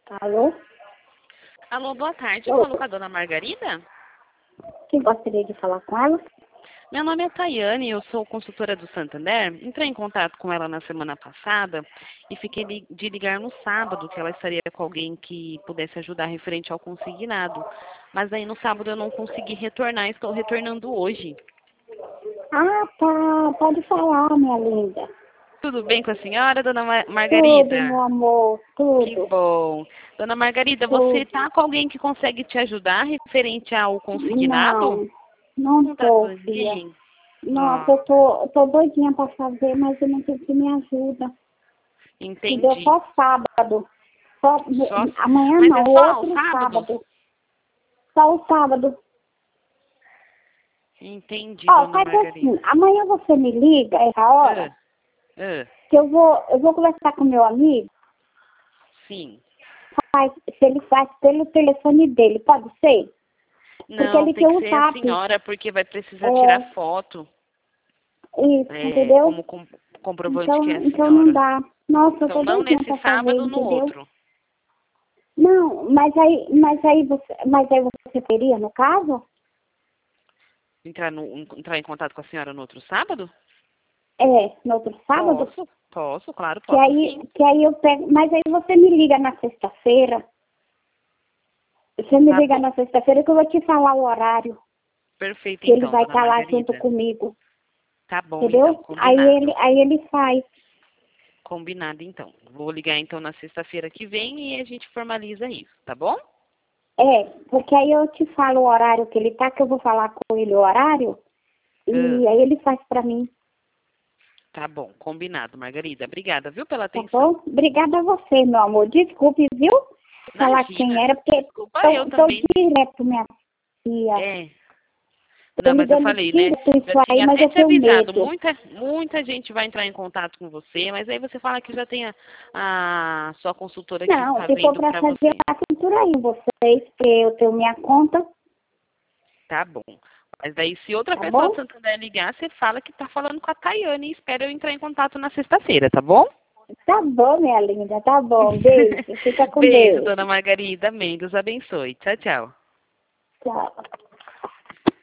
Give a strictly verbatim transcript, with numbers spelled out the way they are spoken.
Alô? Alô, boa tarde. Eu falo com a dona Margarida? Quem gostaria de falar com ela? Meu nome é Tayane, eu sou consultora do Santander. Entrei em contato com ela na semana passada e fiquei li- de ligar no sábado que ela estaria com alguém que pudesse ajudar referente ao consignado. Mas aí no sábado eu não consegui retornar, estou retornando hoje. Ah, tá. Pode falar, minha linda. Tudo bem com a senhora, dona Ma- Tudo, Margarida? meu amor. Que Tudo. bom. Dona Margarida, você Tudo. está com alguém que consegue te ajudar referente ao consignado? Não, não Não está com tô, filha. ninguém? Nossa, Ah, eu tô, eu tô doidinha pra fazer, mas eu não sei se me ajuda. Se deu entendi. só sábado. Só, Só... amanhã Mas não, é só outro aos sábados? sábado. Só o sábado. Entendi, Ó, dona faz Margarida. assim, amanhã você me liga, é a hora, Ah, ah, que eu vou, eu vou conversar com meu amigo, sim. faz, se ele faz pelo telefone dele, pode ser? Porque Não, ele tem tem que um ser a TAP. senhora, porque vai precisar É, tirar foto, isso, é, entendeu? como com- comprovante Então, que é a então não senhora. dá. Nossa, eu Então, tô não doidinha nesse pra fazer, sábado, no entendeu? outro. Não, mas aí, mas aí você, mas aí você teria, no caso? Entrar, no, entrar em contato com a senhora no outro sábado? É, no outro sábado? Posso, posso, claro, Que posso aí, sim. que aí eu pego, mas aí você me liga na sexta-feira. Você me Tá liga bom. na sexta-feira que eu vou te falar o horário. Perfeito, Que ele então, vai dona estar lá junto Margarida. comigo, Tá bom, então, entendeu? Aí ele, combinado. aí ele faz. Combinado, então. Vou ligar, então, na sexta-feira que vem e a gente formaliza isso, tá bom? É, porque aí eu te falo o horário que ele tá, que eu vou falar com ele o horário, Ah, e aí ele faz pra mim, tá bom, combinado, Margarida. Obrigada, viu, pela tá atenção. bom? Obrigada a você, meu amor. Desculpe, viu? Falar quem Imagina. era, porque Desculpa, tô, eu tô também. direto, minha filha. É. Tô Não, mas eu ligando falei, né? direto isso Já aí, tinha mas até eu te tenho avisado. medo. Muita, muita gente vai entrar em contato com você, mas aí você fala que já tem a, a sua consultora que Não, está se for vendo pra para fazer você. a cintura aí, vocês, porque eu tenho minha conta, Tá bom. Mas daí, se outra tá pessoa do bom? Santander ligar, você fala que tá falando com a Tayane e espera eu entrar em contato na sexta-feira, tá bom? Tá bom, minha linda, tá bom. Beijo, fica com Beijo, Deus. dona Margarida. Amém. Deus abençoe. Tchau, tchau. Tchau.